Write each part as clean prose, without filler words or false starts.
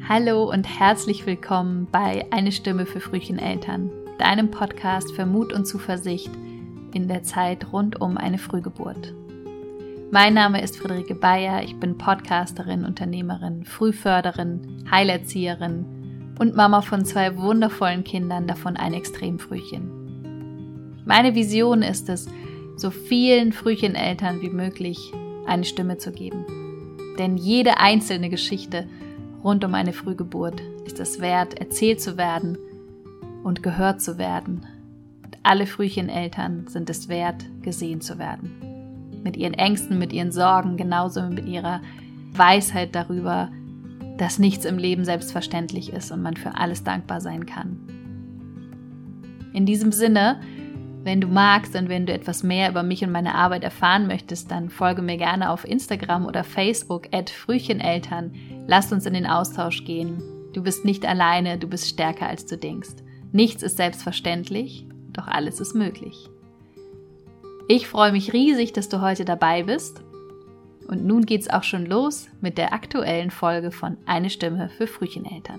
Hallo und herzlich willkommen bei Eine Stimme für Frühcheneltern, deinem Podcast für Mut und Zuversicht in der Zeit rund um eine Frühgeburt. Mein Name ist Friederike Bayer, ich bin Podcasterin, Unternehmerin, Frühförderin, Heilerzieherin und Mama von 2 wundervollen Kindern, davon ein Extremfrühchen. Meine Vision ist es, so vielen Frühcheneltern wie möglich eine Stimme zu geben. Denn jede einzelne Geschichte rund um eine Frühgeburt ist es wert, erzählt zu werden und gehört zu werden. Und alle Frühcheneltern sind es wert, gesehen zu werden. Mit ihren Ängsten, mit ihren Sorgen, genauso mit ihrer Weisheit darüber, dass nichts im Leben selbstverständlich ist und man für alles dankbar sein kann. In diesem Sinne, wenn du magst und wenn du etwas mehr über mich und meine Arbeit erfahren möchtest, dann folge mir gerne auf Instagram oder Facebook @Frühcheneltern. Lasst uns in den Austausch gehen. Du bist nicht alleine, du bist stärker als du denkst. Nichts ist selbstverständlich, doch alles ist möglich. Ich freue mich riesig, dass du heute dabei bist. Und nun geht's auch schon los mit der aktuellen Folge von Eine Stimme für Frühcheneltern.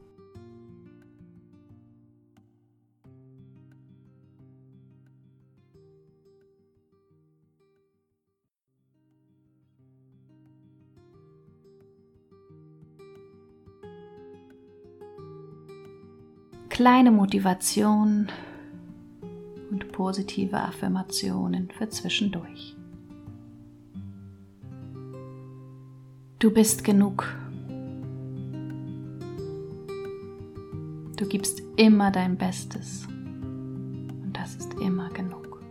Kleine Motivation und positive Affirmationen für zwischendurch. Du bist genug. Du gibst immer dein Bestes und das ist immer genug.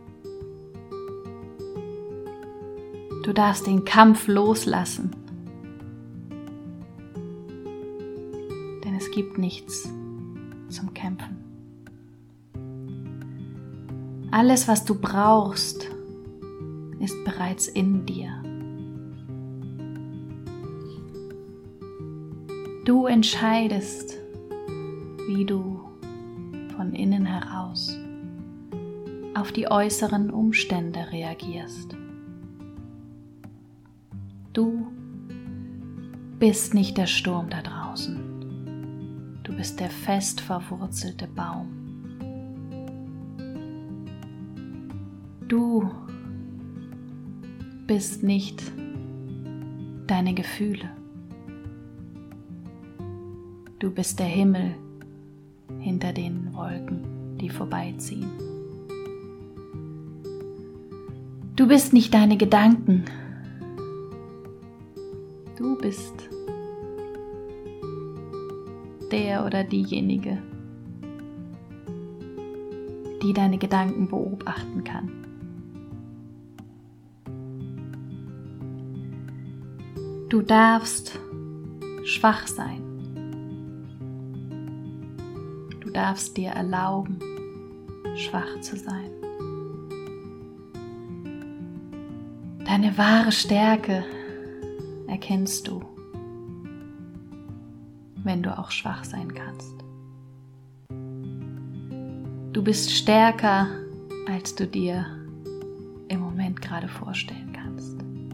Du darfst den Kampf loslassen, denn es gibt nichts zum Kämpfen. Alles, was du brauchst, ist bereits in dir. Du entscheidest, wie du von innen heraus auf die äußeren Umstände reagierst. Du bist nicht der Sturm da draußen. Du bist der fest verwurzelte Baum. Du bist nicht deine Gefühle. Du bist der Himmel hinter den Wolken, die vorbeiziehen. Du bist nicht deine Gedanken. Du bist der oder diejenige, die deine Gedanken beobachten kann. Du darfst schwach sein. Du darfst dir erlauben, schwach zu sein. Deine wahre Stärke erkennst du, wenn du auch schwach sein kannst. Du bist stärker, als du dir im Moment gerade vorstellen kannst.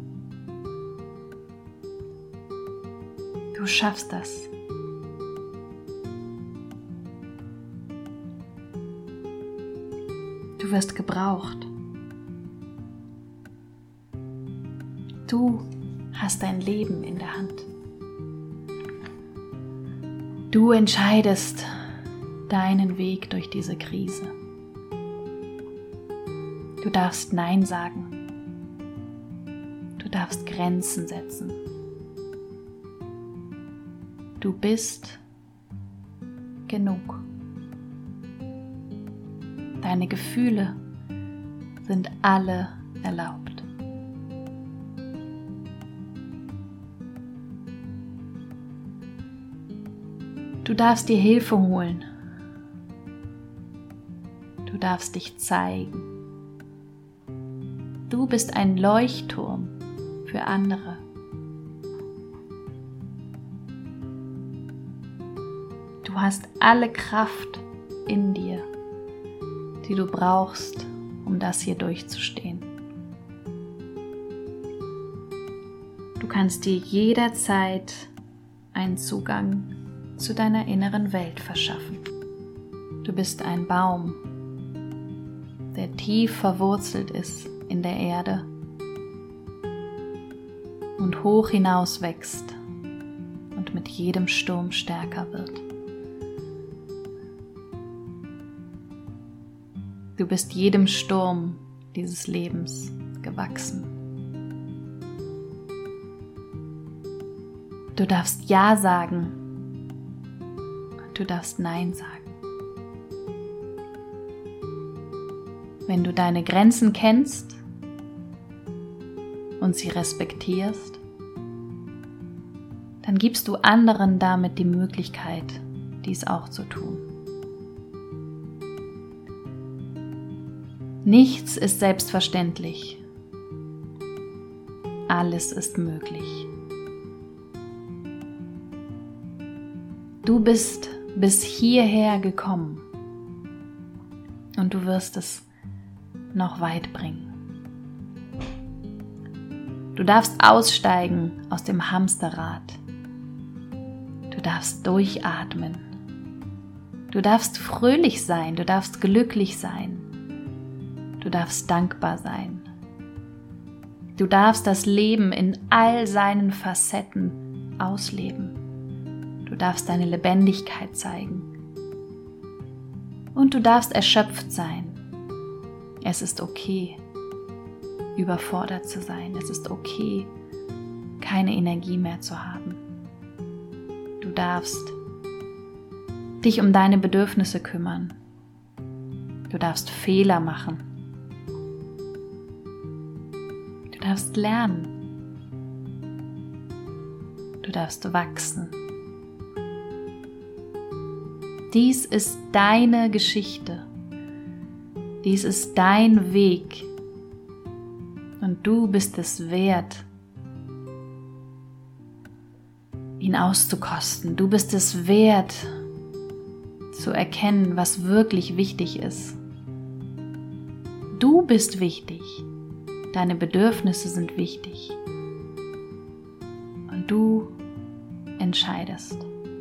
Du schaffst das. Du wirst gebraucht. Du hast dein Leben in der Hand. Du entscheidest deinen Weg durch diese Krise. Du darfst Nein sagen. Du darfst Grenzen setzen. Du bist genug. Deine Gefühle sind alle erlaubt. Du darfst dir Hilfe holen. Du darfst dich zeigen. Du bist ein Leuchtturm für andere. Du hast alle Kraft in dir, die du brauchst, um das hier durchzustehen. Du kannst dir jederzeit einen Zugang zu deiner inneren Welt verschaffen. Du bist ein Baum, der tief verwurzelt ist in der Erde und hoch hinaus wächst und mit jedem Sturm stärker wird. Du bist jedem Sturm dieses Lebens gewachsen. Du darfst Ja sagen und du darfst Nein sagen. Wenn du deine Grenzen kennst und sie respektierst, dann gibst du anderen damit die Möglichkeit, dies auch zu tun. Nichts ist selbstverständlich. Alles ist möglich. Du bist bis hierher gekommen und du wirst es noch weit bringen. Du darfst aussteigen aus dem Hamsterrad. Du darfst durchatmen. Du darfst fröhlich sein, du darfst glücklich sein. Du darfst dankbar sein. Du darfst das Leben in all seinen Facetten ausleben. Du darfst deine Lebendigkeit zeigen. Und du darfst erschöpft sein. Es ist okay, überfordert zu sein. Es ist okay, keine Energie mehr zu haben. Du darfst dich um deine Bedürfnisse kümmern. Du darfst Fehler machen. Du darfst lernen. Du darfst wachsen. Dies ist deine Geschichte. Dies ist dein Weg. Und du bist es wert, ihn auszukosten. Du bist es wert, zu erkennen, was wirklich wichtig ist. Du bist wichtig. Deine Bedürfnisse sind wichtig. Und du entscheidest,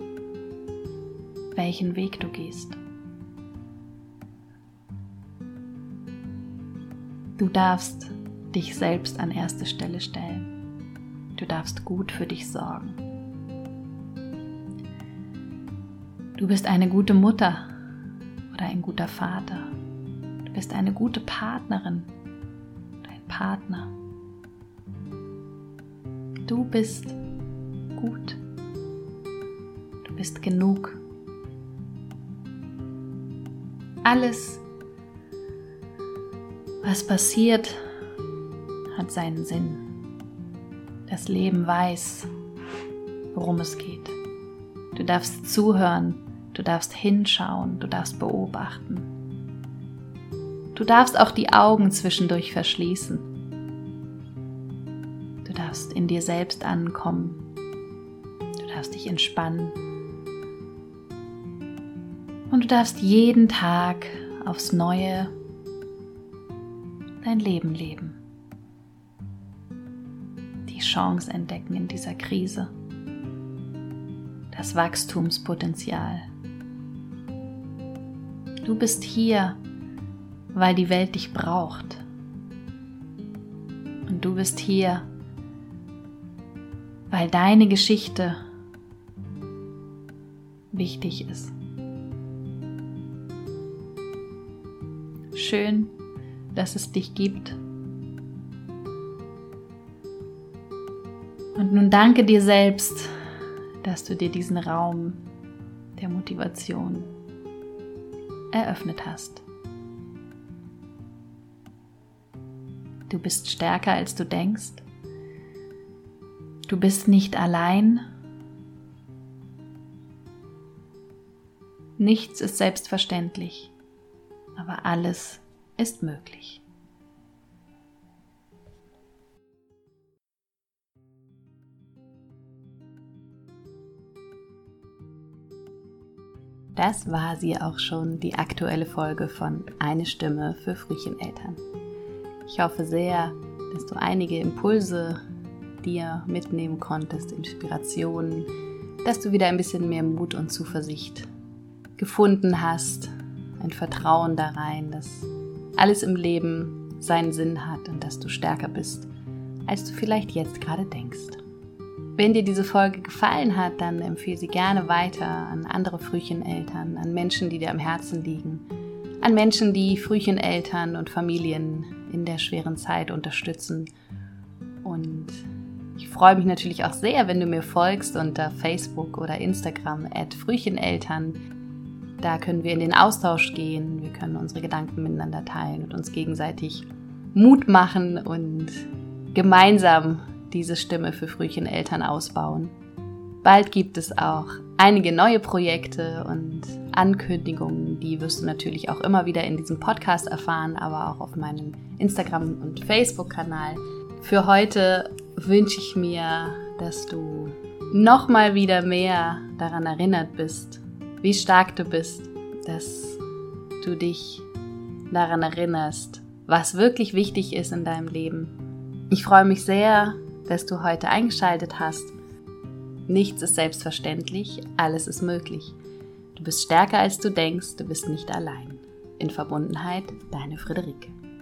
welchen Weg du gehst. Du darfst dich selbst an erste Stelle stellen. Du darfst gut für dich sorgen. Du bist eine gute Mutter oder ein guter Vater. Du bist eine gute Partnerin oder ein Partner. Du bist gut. Du bist genug. Alles, was passiert, hat seinen Sinn. Das Leben weiß, worum es geht. Du darfst zuhören, du darfst hinschauen, du darfst beobachten. Du darfst auch die Augen zwischendurch verschließen. Du darfst in dir selbst ankommen. Du darfst dich entspannen. Und du darfst jeden Tag aufs Neue dein Leben leben. Die Chance entdecken in dieser Krise. Das Wachstumspotenzial. Du bist hier, weil die Welt dich braucht. Und du bist hier, weil deine Geschichte wichtig ist. Schön, dass es dich gibt. Und nun danke dir selbst, dass du dir diesen Raum der Motivation eröffnet hast. Du bist stärker, als du denkst. Du bist nicht allein. Nichts ist selbstverständlich, aber alles ist möglich. Das war sie auch schon, die aktuelle Folge von Eine Stimme für Frühcheneltern. Ich hoffe sehr, dass du einige Impulse dir mitnehmen konntest, Inspirationen dass du wieder ein bisschen mehr Mut und Zuversicht gefunden hast, ein Vertrauen da rein, dass alles im Leben seinen Sinn hat und dass du stärker bist, als du vielleicht jetzt gerade denkst. Wenn dir diese Folge gefallen hat, dann empfehle sie gerne weiter an andere Frühcheneltern, an Menschen, die dir am Herzen liegen, an Menschen, die Frühcheneltern und Familien in der schweren Zeit unterstützen. Und ich freue mich natürlich auch sehr, wenn du mir folgst unter Facebook oder Instagram @Frühcheneltern. Da können wir in den Austausch gehen, wir können unsere Gedanken miteinander teilen und uns gegenseitig Mut machen und gemeinsam diese Stimme für Frühcheneltern ausbauen. Bald gibt es auch einige neue Projekte und Ankündigungen, die wirst du natürlich auch immer wieder in diesem Podcast erfahren, aber auch auf meinem Instagram- und Facebook-Kanal. Für heute wünsche ich mir, dass du nochmal wieder mehr daran erinnert bist, wie stark du bist, dass du dich daran erinnerst, was wirklich wichtig ist in deinem Leben. Ich freue mich sehr, dass du heute eingeschaltet hast. Nichts ist selbstverständlich, alles ist möglich. Du bist stärker als du denkst, du bist nicht allein. In Verbundenheit, deine Friederike.